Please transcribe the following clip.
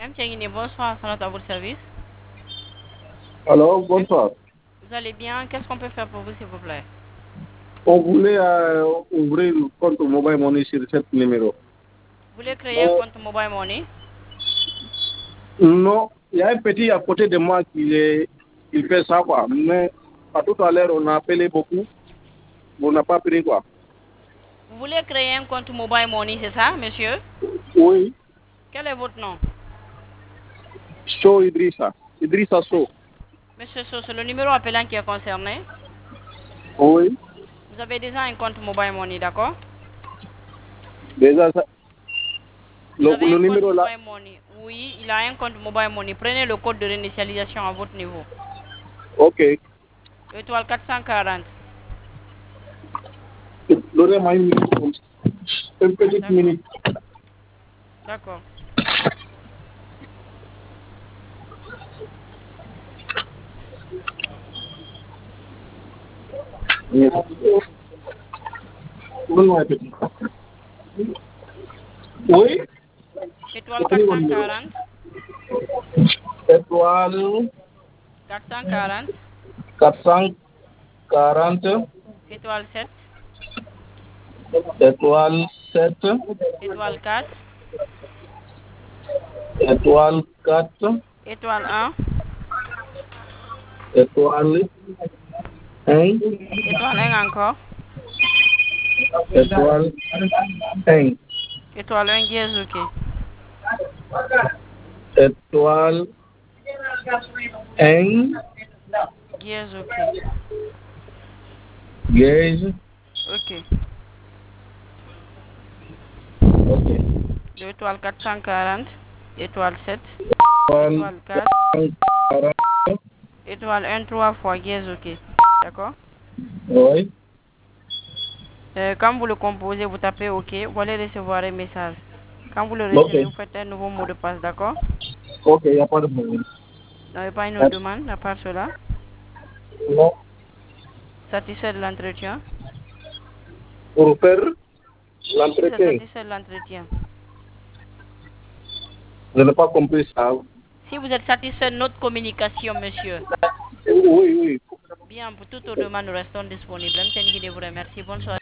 Bonsoir, Salat à votre service. Alors, bonsoir. Vous allez bien? Qu'est-ce qu'on peut faire pour vous, s'il vous plaît? On voulait ouvrir le compte Mobile Money sur ce numéro. Vous voulez créer un compte Mobile Money? Non, il y a un petit à côté de moi il fait ça, quoi. Mais à tout à l'heure, on a appelé beaucoup. On n'a pas pris, quoi. Vous voulez créer un compte Mobile Money, c'est ça, monsieur? Oui, Quel est votre nom? Show Idrissa. Idrissa Show. Monsieur So, c'est le numéro appelant qui est concerné. Oui, Vous avez déjà un compte Mobile Money, d'accord? déjà, ça, Vous avez le un compte numéro là. Mobile Money. Oui, il a un compte Mobile Money. Prenez le code de réinitialisation à votre niveau. Ok. Étoile 440. Donnez-moi une minute. Une petite D'accord. minute. D'accord. Donne-moi un petit. Oui. Étoile C'est mon numéro. 440. Étoile 440. 440. Étoile 7. Étoile 7, Étoile 4. étoile 4, Étoile 1. étoile 1, Étoile 1 encore. étoile 1, Étoile 1 dièse, ok. étoile 1, Dièse, ok. gauge, Ok. ok, Étoile 440. Étoile 7. étoile Étoile 4. 40, Étoile 1 3 fois dièse, ok. D'accord? oui, Quand vous le composez, vous tapez OK. Vous allez recevoir un message. Quand vous le ok, recevez, vous faites un nouveau mot de passe, d'accord? ok, il n'y a pas de problème. Vous n'avez pas une autre demande à part cela? Non, Satisfait de l'entretien? pour faire Si vous êtes l'entretien, satisfait de l'entretien. je n'ai pas compris ça. Si vous êtes satisfait de notre communication, monsieur. Oui, oui. Bien, pour toute autre demande, nous restons disponibles. M. Tenguy vous remercie. Bonne soirée.